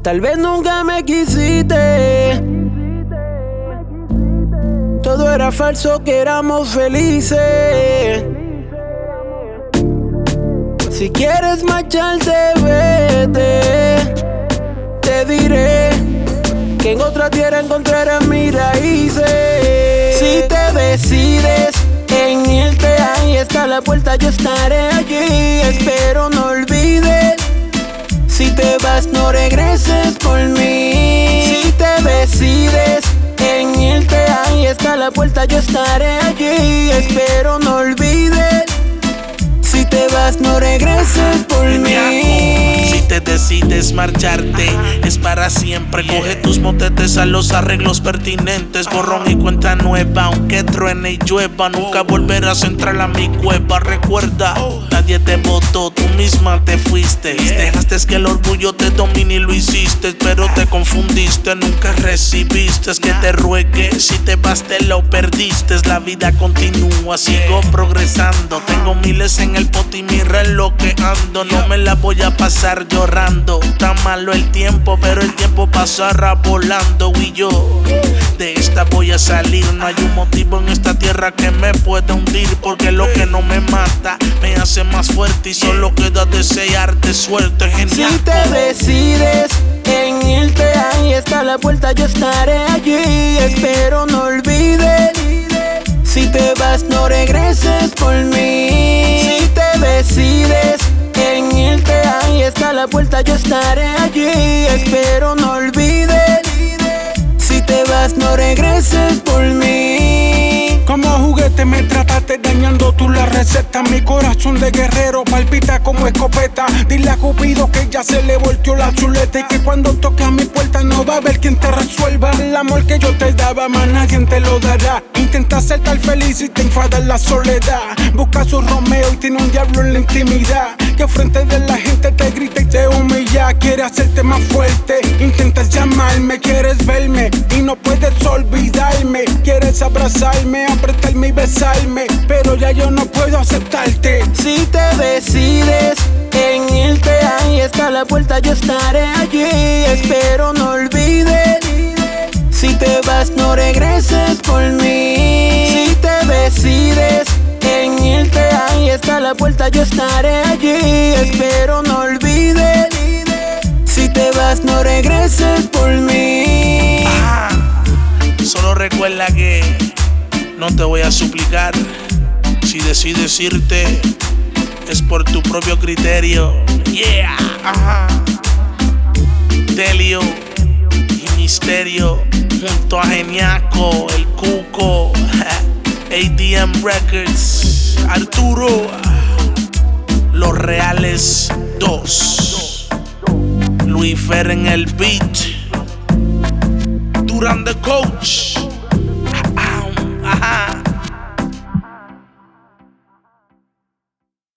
Tal vez nunca me quisiste. Todo era falso, que éramos felices. Si quieres marcharte, vete. Te diré que en otra tierra encontrarás mis raíces. Si te decides en irte, ahí está la puerta, yo estaré allí. Espero no olvides. Si te vas, no regreses por mí. Si te decides en irte, ahí está la puerta, yo estaré allí. Espero no olvides. Si te vas, no regreses por mí. Si te decides marcharte, es para siempre. Coge tus motetes a los arreglos pertinentes. Borrón y cuenta nueva, aunque truene y llueva. Nunca volverás a entrar a mi cueva. Recuerda, nadie te votó, tú misma te fuiste. Dejaste que el orgullo te domine y lo hiciste. Pero te confundiste, nunca recibiste que te ruegue. Si te vas, te lo perdiste. La vida continúa, sigo progresando. Tengo miles en el pot y mi reloj que ando. No me la voy a pasar llorando. Está malo el tiempo, pero el tiempo pasará volando. Y yo de esta voy a salir. No hay un motivo en esta tierra que me pueda hundir, porque lo que no me mata me hace más fuerte. Y solo queda desearte suerte, genial. Si te decides en irte, ahí está la puerta, yo estaré allí. Espero no olvides. Si te vas, no regreses por mí. Si te decides en irte, ahí está la puerta, yo estaré allí. Espero no olvides. Si te vas, no regreses por mí. Como juguete me trataste dañando tú la receta. Mi corazón de guerrero palpita como escopeta. Dile a Cupido que ya se le volteó la chuleta, y que cuando toque a mi puerta no va a haber quien te resuelva. El amor que yo te daba, más nadie te lo dará. Intenta ser tan feliz y te enfada en la soledad. Busca su Romeo y tiene un diablo en la intimidad, que frente de la gente te grita y te humilla. Quiere hacerte más fuerte, intentas llamarme, quieres verme y no puedes olvidarme. Quieres abrazarme, apretarme y besarme, pero ya yo no puedo aceptarte. Si te decides en irte, ahí está la puerta, yo estaré allí. Espero no olvides. Si te vas, no regreses por mí. Si te decides en irte, ahí está la puerta, yo estaré allí. Espero no olvides. Si te vas, no regreses por mí. Solo recuerda que no te voy a suplicar. Si decides irte, es por tu propio criterio. Yeah, Delio y Misterio junto a Geniaco, el Cuco, ADM Records, Arturo, Los Reales 2, Luis Fer en el beat, Durán the Coach. Ajá.